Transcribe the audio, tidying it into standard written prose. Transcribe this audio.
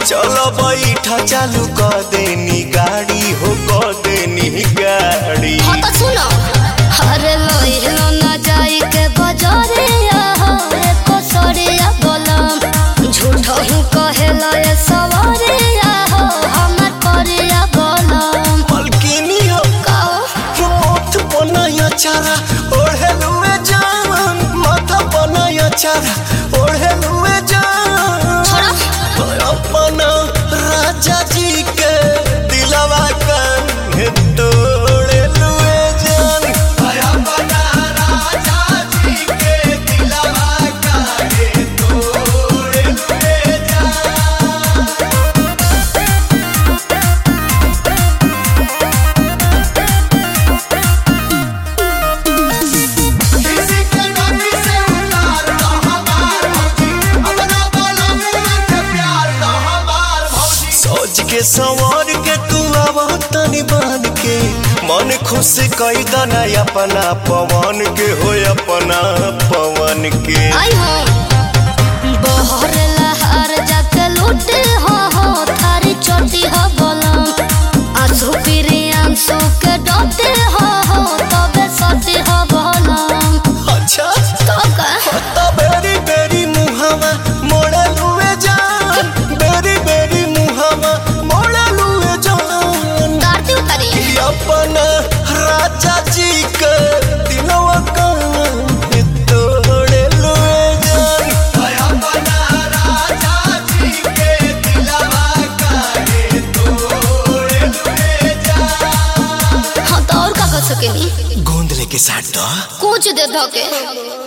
चलो बैठा चालू कर देनी गाड़ी हो कर देनी गाड़ी। हाँ तो सुनो अरे लोहिलो ना जाई के बजारे एको सरिया बोलम झूठो ही कहेला ये सवारे हमर करिया बोलम मलकिनी हो काओ मोथ बनाया चारा ओढ़े लुए जान माथा बनाया चारा ओढ़े लुए जान छोड़ा अपना राजा जी के दिलवा कान्हे तोड़े लुए जान अपना राजा जी के दिलवा कान्हे तोड़े लुए जान। किसी के गमी से उतार दो हमार भौजी अपना बोलो के प्यार दो हमार भौजी। सोच के संवर के तू आवा तनी बान के मन खुश कई दना अपना पवन के हो अपना पवन के। आई हो बहर लहर जाके लूटे हो थारी चोटी हो बोलम आंसू फिरे आंसू के डोटे हो तबे सटी हो बोलम अच्छा तो का तो बेरी बेरी मुहावा मोड़े लुए जान बेरी बेरी मुहावा मोड़े लुए जान। गाड़ी उतारी अपना राजा जी के दिलवा कान्हे तोड़े लुए जान अपना राजा जी के दिलवा कान्हे तोड़े लुए जान। हाँ तो और का कर सकेनी गोंद लेके साथ दो कुछ दे धोके